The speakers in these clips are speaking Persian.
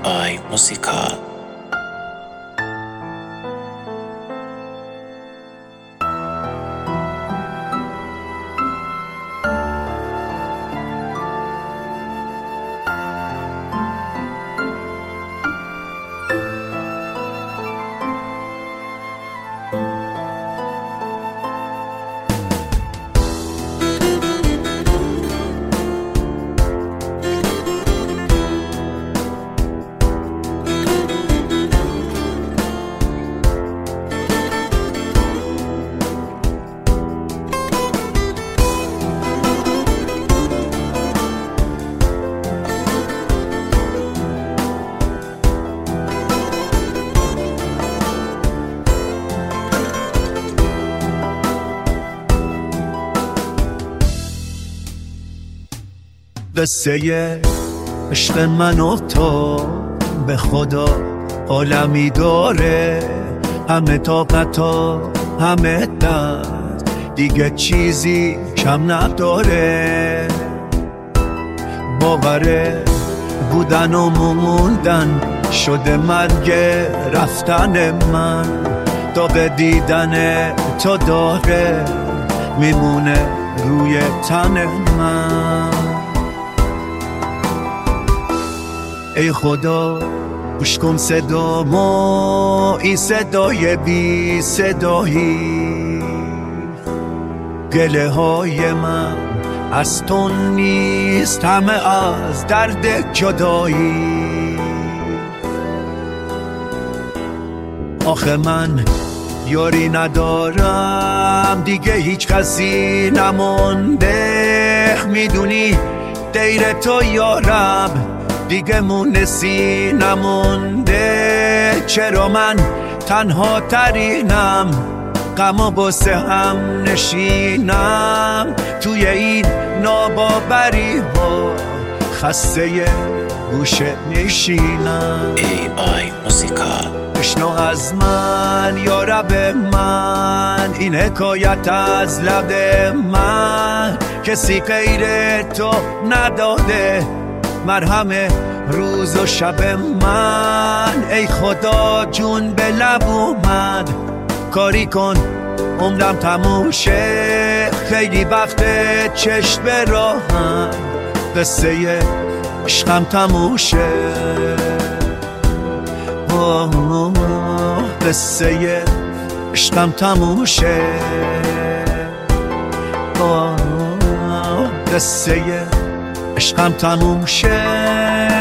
AI Musica. قصه عشق من و تو به خدا عالمی داره، همه طاقتا همه درد، دیگه چیزی کم نداره. باور بودن و موندن شده مرگ رفتن من، داغ دیدن تو داره میمونه روی تن من. ای خدا گوش کن صدامو، این صدای بی صدایی، گله های من از تو نیست، همه از درد جدایی. آخه من یاری ندارم دیگه، هیچ کسی نمونده، میدونی غیر تو یارم دیگه مونسی نمونده. چرا من تنها ترینم، غم واسه هم نشینم، توی این ناباوری ها خسته گوشه میشینم. AI Musica. بشنو از من یا رب من، این حکایت از لب من، کسی غیر تو نداده مرهم روز و شب من. ای خدا جون به لب اومد، کاری کن عمرم تموم شه، خیلی وقت چشم به راهم، قصه عشقم تموم شه. قصه عشقم تموم شه، قصه عشقم تموم شه.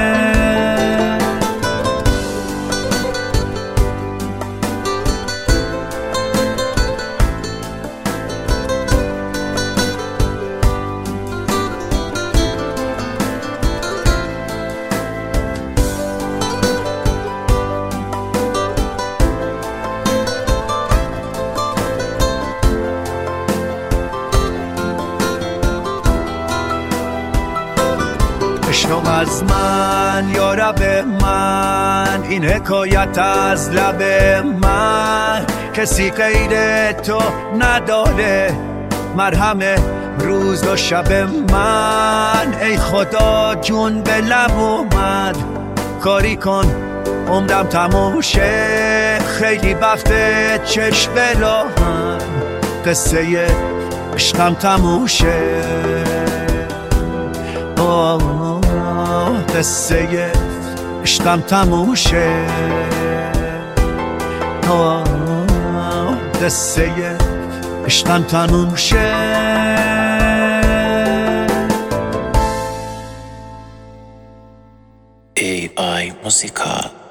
بشنو از من یا رب من، این حکایت از لب من، کسی غیر تو نداره مرهم روز و شب من. ای خدا جون به لب اومد، کاری کن عمرم تموم شه، خیلی وقت چشم به راهم، قصه عشقم تموم شه. قصه عشقم تموم شه، قصه عشقم تموم شه. AI Musica.